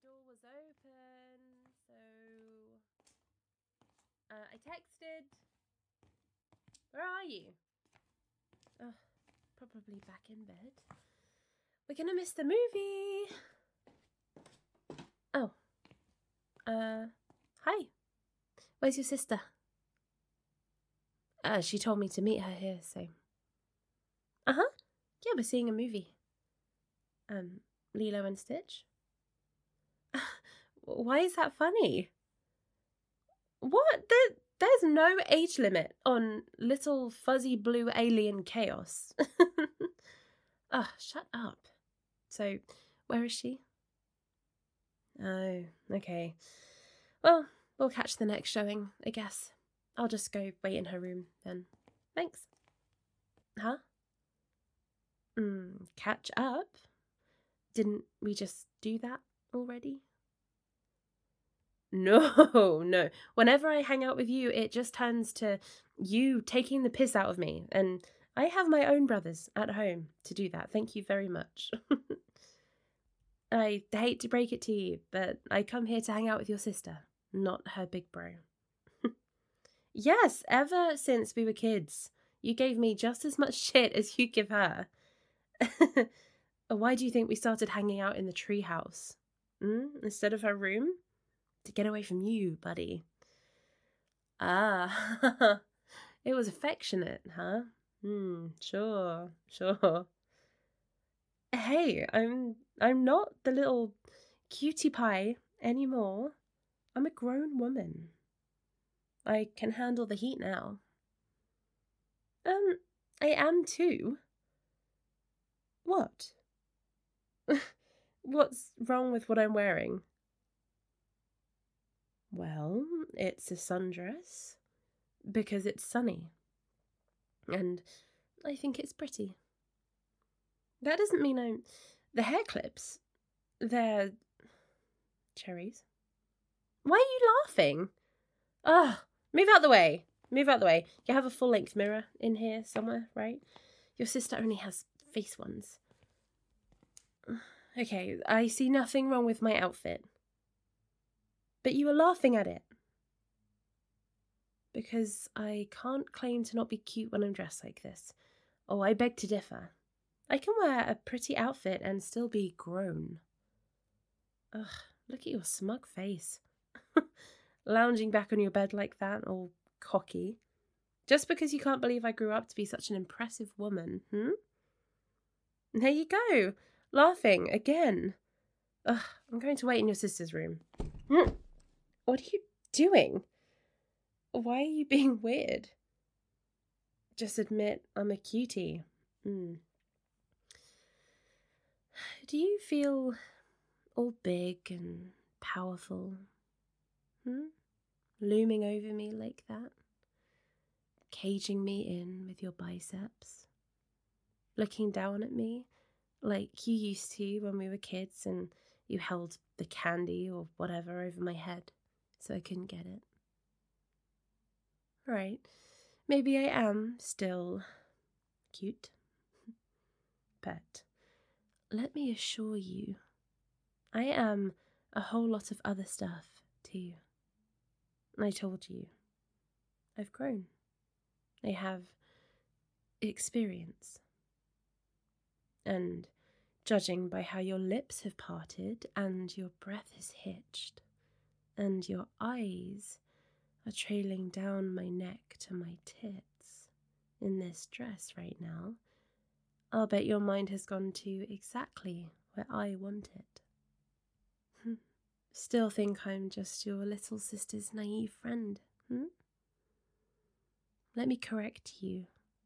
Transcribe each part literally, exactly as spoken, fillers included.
door was open, so uh, I texted. Where are you? Oh, probably back in bed. We're gonna miss the movie. Oh. Uh, hi. Where's your sister? Uh, she told me to meet her here, so. Uh-huh. Yeah, we're seeing a movie. Um, Lilo and Stitch? Why is that funny? What? There, there's no age limit on little fuzzy blue alien chaos. Ugh, shut up. So, where is she? Oh, okay. Well, we'll catch the next showing, I guess. I'll just go wait in her room then. Thanks. Huh? Mm, catch up? Didn't we just do that already? No, no. Whenever I hang out with you, it just turns to you taking the piss out of me, and I have my own brothers at home to do that. Thank you very much. I hate to break it to you, but I come here to hang out with your sister, not her big bro. Yes, ever since we were kids, you gave me just as much shit as you give her. Why do you think we started hanging out in the treehouse? Mm? Instead of her room? To get away from you, buddy. Ah, it was affectionate, huh? Hmm, sure, sure. Hey, I'm I'm not the little cutie pie anymore. I'm a grown woman. I can handle the heat now. Um, I am too. What? What's wrong with what I'm wearing? Well, it's a sundress because it's sunny. And I think it's pretty. That doesn't mean I'm... The hair clips, they're... cherries. Why are you laughing? Ugh, move out the way. Move out the way. You have a full-length mirror in here somewhere, right? Your sister only has face ones. Okay, I see nothing wrong with my outfit. But you were laughing at it. Because I can't claim to not be cute when I'm dressed like this. Oh, I beg to differ. I can wear a pretty outfit and still be grown. Ugh, look at your smug face. Lounging back on your bed like that, all cocky. Just because you can't believe I grew up to be such an impressive woman, hmm? There you go, laughing again. Ugh, I'm going to wait in your sister's room. What are you doing? Why are you being weird? Just admit I'm a cutie. Mm. Do you feel all big and powerful? Hmm? Looming over me like that? Caging me in with your biceps? Looking down at me like you used to when we were kids and you held the candy or whatever over my head so I couldn't get it? Right, maybe I am still cute. But let me assure you, I am a whole lot of other stuff too. I told you, I've grown. I have experience. And judging by how your lips have parted and your breath is hitched and your eyes are trailing down my neck to my tits in this dress right now, I'll bet your mind has gone to exactly where I want it. Still think I'm just your little sister's naive friend, hmm? Let me correct you.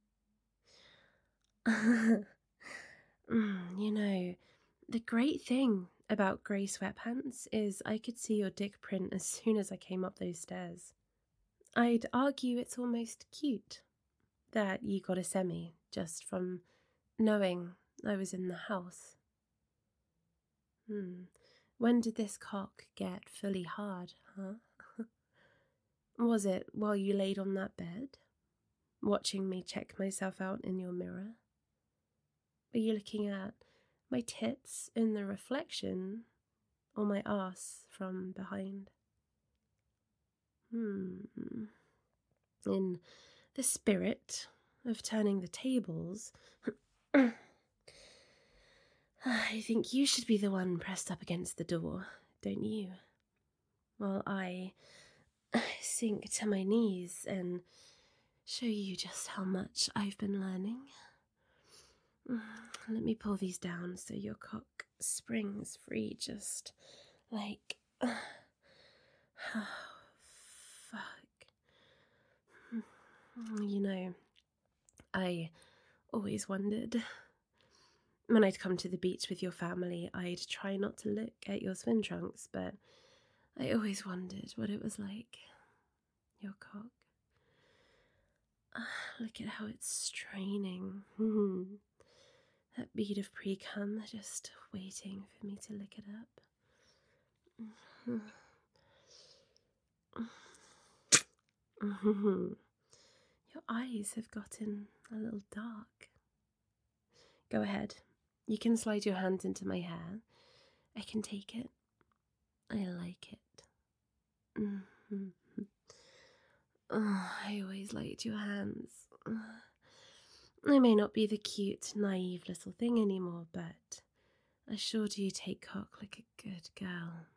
You know, the great thing about grey sweatpants is I could see your dick print as soon as I came up those stairs. I'd argue it's almost cute that you got a semi just from knowing I was in the house. Hmm. When did this cock get fully hard, huh? Was it while you laid on that bed, watching me check myself out in your mirror? Were you looking at my tits in the reflection, or my ass from behind? Hmm. In the spirit of turning the tables, I think you should be the one pressed up against the door, don't you? While I sink to my knees and show you just how much I've been learning. Let me pull these down so your cock springs free, just like... Oh, fuck. You know, I always wondered... When I'd come to the beach with your family, I'd try not to look at your swim trunks, but I always wondered what it was like. Your cock. Look at how it's straining. That bead of pre-cum just waiting for me to lick it up. Your eyes have gotten a little dark. Go ahead. You can slide your hands into my hair. I can take it. I like it. Mm-hmm. Oh, I always liked your hands. I may not be the cute, naive little thing anymore, but I sure do take cock like a good girl.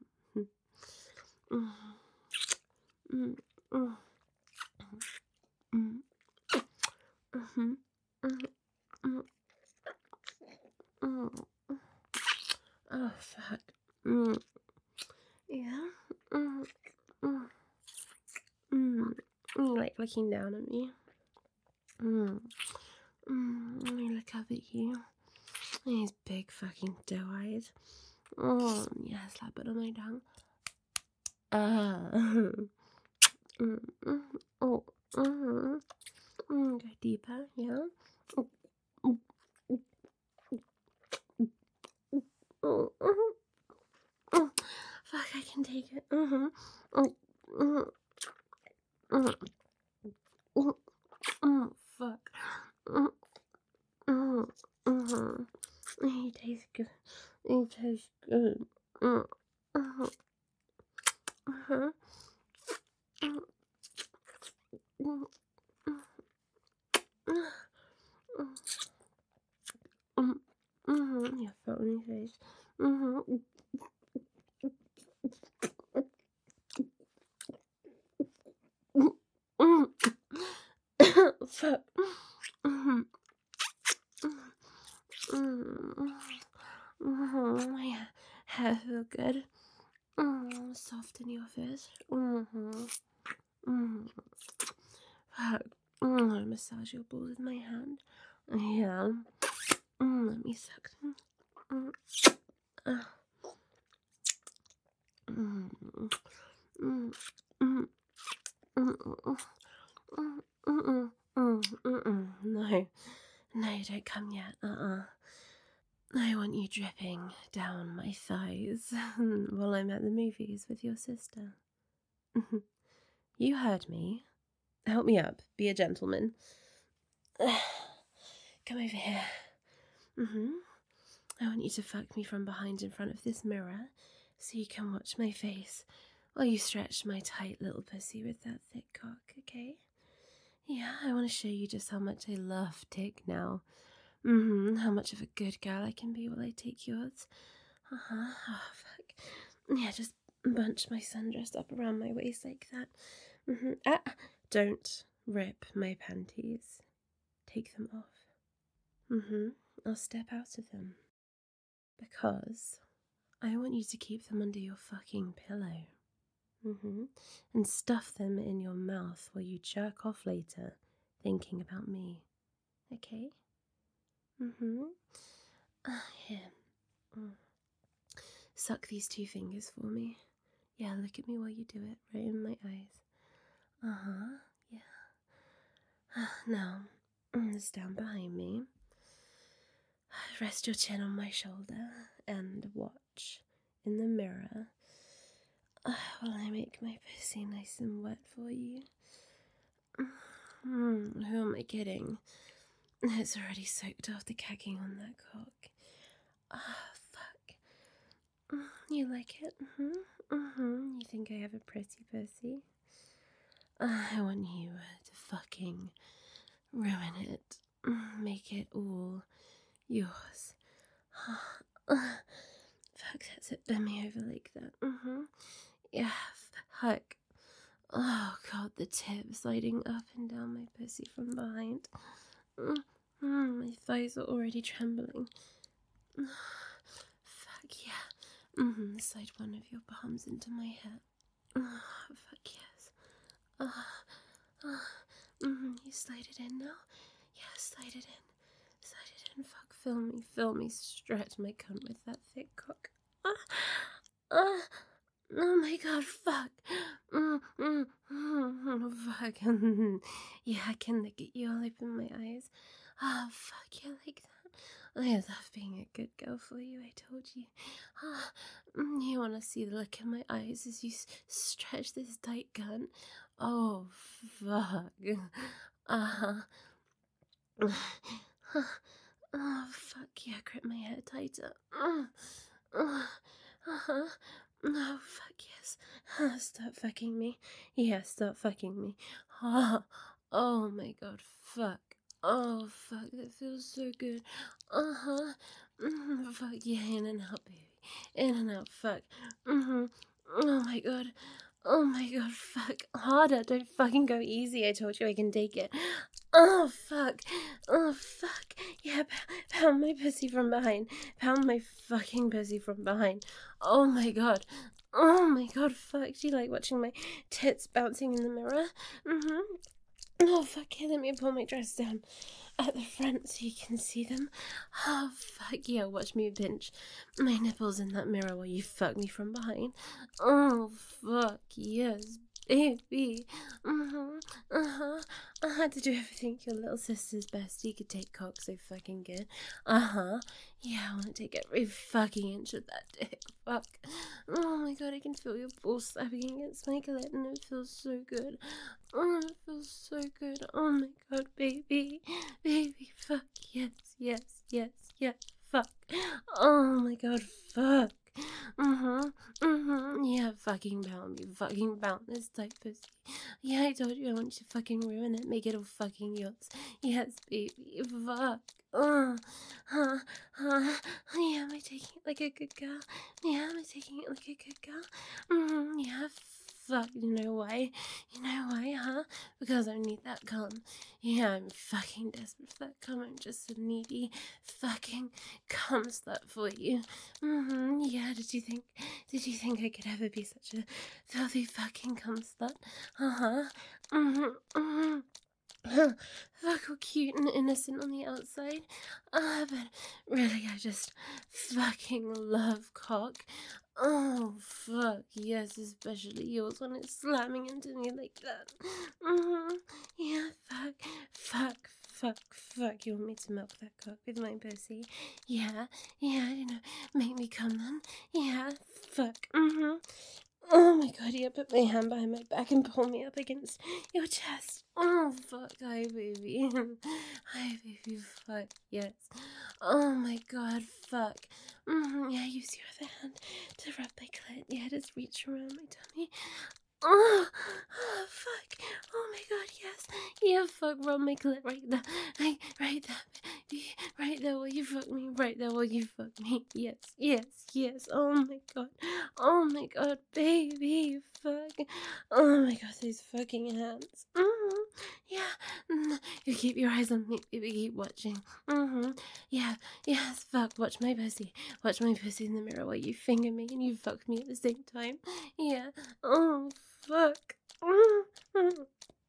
Oh, fuck. Yeah? You like looking down at me? Mm. Mm. Let me look up at you. He's big fucking doe-eyed. Oh, yeah, slap it on my tongue. Ah. Mm. Mm. Oh. Mm. Mm. Go deeper, yeah? Oh. Oh. Oh. Oh. Oh. Fuck, I can take it. Mm-hmm. Oh. Mm. Mm. Oh. Oh. Fuck. Mm. Mm. Mm-hmm. He tastes good. He tastes good. Mm. Uh-huh. Uh-huh. Mm. Mm. Mm. Mm. Your phony face. Mm-hmm. Mm. Fuck. Mm-hmm. Mm. Mm-hmm. My hair feel good. Mm. Soft in your face. Mm-hmm. Mm. Fuck. Mm. I massage your balls with my hand. Yeah. Mm. Let me suck them. Mm. Uh. Mm. Mm. Mm. Mm. Mm. Mm. Mm. Mm. No. No, don't come yet. Uh-uh. I want you dripping down my thighs while I'm at the movies with your sister. You heard me. Help me up. Be a gentleman. Come over here. Mm-hmm. I want you to fuck me from behind in front of this mirror so you can watch my face while you stretch my tight little pussy with that thick cock, okay? Yeah, I want to show you just how much I love dick now. Mm-hmm. How much of a good girl I can be while I take yours. Uh-huh. Oh, fuck. Yeah, just bunch my sundress up around my waist like that. Mm-hmm. Ah, don't rip my panties. Take them off. Mm-hmm. I'll step out of them. Because I want you to keep them under your fucking pillow. Mm-hmm. And stuff them in your mouth while you jerk off later, thinking about me. Okay? Mm-hmm. Uh, here. Mm. Suck these two fingers for me. Yeah, look at me while you do it, right in my eyes. Uh-huh, yeah. Now, stand behind me. Rest your chin on my shoulder and watch in the mirror while I make my pussy nice and wet for you. Mm, who am I kidding? It's already soaked off the cagging on that cock. Ah, oh, fuck. You like it? Mm-hmm. Mm-hmm. You think I have a pretty pussy? Uh, I want you to fucking ruin it. Make it all yours. Fuck, that's it. Bend me over like that. Mm-hmm. Yeah, fuck. Oh god, the tip sliding up and down my pussy from behind. Mm-hmm. My thighs are already trembling. Fuck yeah. Mm-hmm. Slide one of your palms into my hair. Oh, fuck yes. Oh, oh. Mm-hmm. You slide it in now? Yeah, slide it in. Slide it in. Fuck, fill me, fill me. Stretch my cunt with that thick cock. Ah, ah. Oh my god, fuck. Mm, mm, mm, fuck. Yeah, I can look at you all open my eyes. Oh, fuck, you like that? I love being a good girl for you, I told you. Ah, you want to see the look in my eyes as you s- stretch this tight gun? Oh, fuck. Uh-huh. Oh, fuck, yeah, grip my hair tighter. Uh-huh. Oh, fuck yes. Stop fucking me. Yeah, stop fucking me. Oh, oh my god, fuck. Oh, fuck, that feels so good. Uh-huh. Mm-hmm. Fuck, yeah, in and out, baby. In and out, fuck. Mm-hmm. Oh my god. Oh my god, fuck. Harder, don't fucking go easy. I told you I can take it. Oh, fuck. Oh, fuck. Yeah, p- pound my pussy from behind. Pound my fucking pussy from behind. Oh my god. Oh my god, fuck. Do you like watching my tits bouncing in the mirror? Mm-hmm. Oh, fuck. Yeah, let me pull my dress down at the front so you can see them. Oh, fuck. Yeah, watch me pinch my nipples in that mirror while you fuck me from behind. Oh, fuck. Yes, baby. Mm-hmm. Uh-huh. I had to do everything your little sister's bestie could take cock so fucking good. Uh-huh. Yeah, I want to take every fucking inch of that dick. Fuck. Oh my god, I can feel your balls slapping against my clit and it feels so good. Oh, it feels so good. Oh my god, baby. Baby, fuck. Yes, yes, yes, yes. Fuck. Oh my god, fuck. Mm-hmm. Mm-hmm. Yeah, fucking pound me. Fucking pound this tight pussy. Yeah, I told you I want you to fucking ruin it. Make it all fucking yours. Yes, baby. Fuck. Uh, huh, huh. Yeah, am I taking it like a good girl? Yeah, am I taking it like a good girl? Mm-hmm. Yeah, fuck. You know why? You know why, huh? Because I need that cum. Yeah, I'm fucking desperate for that cum. I'm just a needy fucking cum slut for you. Mm-hmm. Yeah, did you think did you think I could ever be such a filthy fucking cum slut? Uh-huh. Mm-hmm. Mm-hmm. Fuck, all cute and innocent on the outside. Ah, uh, but really, I just fucking love cock. Oh, fuck, yes, especially yours when it's slamming into me like that. Mm-hmm. Yeah, fuck, fuck, fuck, fuck. You want me to milk that cock with my pussy? Yeah, yeah, you know, make me come then. Yeah, fuck, mm-hmm. Oh my god, yeah, put my hand behind my back and pull me up against your chest. Oh, fuck, hi, baby. Hi, baby, fuck, yes. Oh my god, fuck. Mm-hmm, yeah, use your other hand to rub my clit. Yeah, just reach around my tummy. Oh, oh, fuck. Oh my god, yes. Yeah, fuck, rub my clit right there. Right, right there, baby. Right there while you fuck me. Right there while you fuck me. Yes, yes, yes. Oh my god. Oh my god, baby. Fuck. Oh my god, these fucking hands. Mm-hmm. Yeah. Mm. You keep your eyes on me, baby. Keep watching. Mm-hmm. Yeah. Yes, fuck. Watch my pussy. Watch my pussy in the mirror while you finger me and you fuck me at the same time. Yeah. Oh, fuck. Mm-hmm.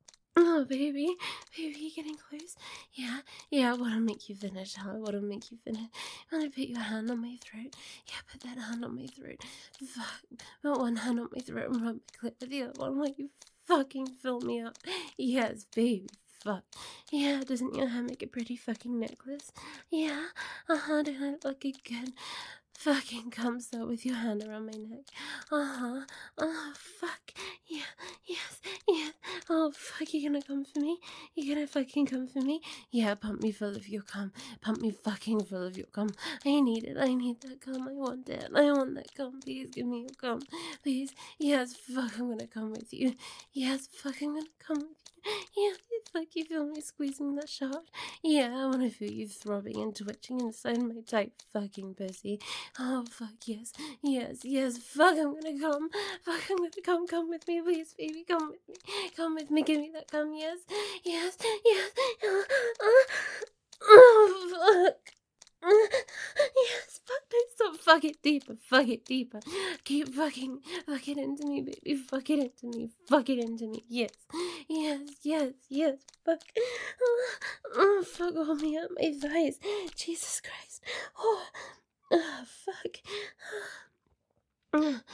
Oh, baby. Baby, you getting close? Yeah, yeah, I want to make you finish, huh? I want to make you finish. I want to put your hand on my throat. Yeah, put that hand on my throat. Fuck. Put one hand on my throat and rub my clit with the other one while you fucking fill me up. Yes, baby. Fuck. Yeah, doesn't your hair make a pretty fucking necklace? Yeah. Uh-huh, don't I look like a good fucking come start with your hand around my neck. Uh-huh. Oh, fuck. Yeah, yes, yes. Oh, fuck, you gonna come for me? You gonna fucking come for me? Yeah, pump me full of your cum. Pump me fucking full of your cum. I need it. I need that cum. I want it. I want that cum. Please give me your cum. Please. Yes, fuck, I'm gonna come with you. Yes, fuck, I'm gonna come with you. Yeah, fuck, you feel me squeezing that shaft? Yeah, I wanna feel you throbbing and twitching inside my tight fucking pussy. Oh, fuck, yes. Yes, yes, fuck, I'm gonna come. Fuck, I'm gonna come. Come with me, please, baby. Come with me. Come with me. Give me that cum. Yes, yes, yes. Oh, fuck. Yes, fuck, don't stop. Fuck it deeper. Fuck it deeper. Keep fucking. Fuck it into me, baby. Fuck it into me. Fuck it into me. Yes, yes, yes, yes. Fuck. Oh, fuck all me up my thighs. Jesus Christ. Oh, oh fuck. Oh,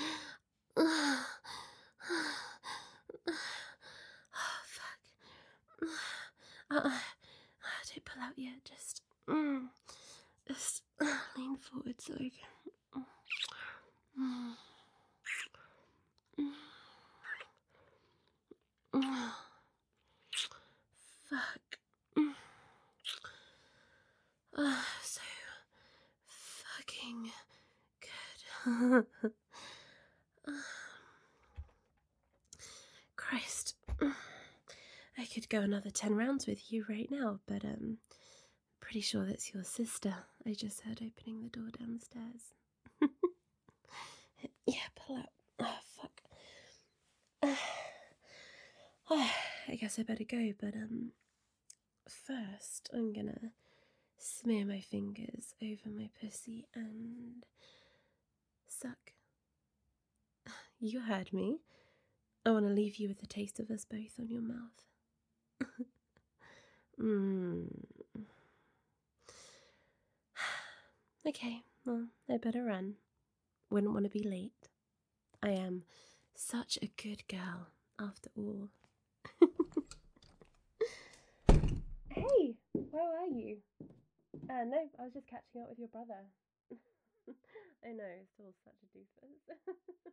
fuck. Uh, don't pull out yet. Just, mm, just uh, lean forward so I can. Mm, mm, mm, fuck. Mm. Uh, so fucking good. Christ. I could go another ten rounds with you right now, but um, pretty sure that's your sister. I just heard opening the door downstairs. Yeah, pull out. Oh, fuck. Oh, I guess I better go, but um, first I'm gonna smear my fingers over my pussy and suck. You heard me. I want to leave you with a taste of us both on your mouth. Mmm. Okay, well, I better run. Wouldn't want to be late. I am such a good girl, after all. Hey, where were you? Uh, no, I was just catching up with your brother. I know, still such a doofus.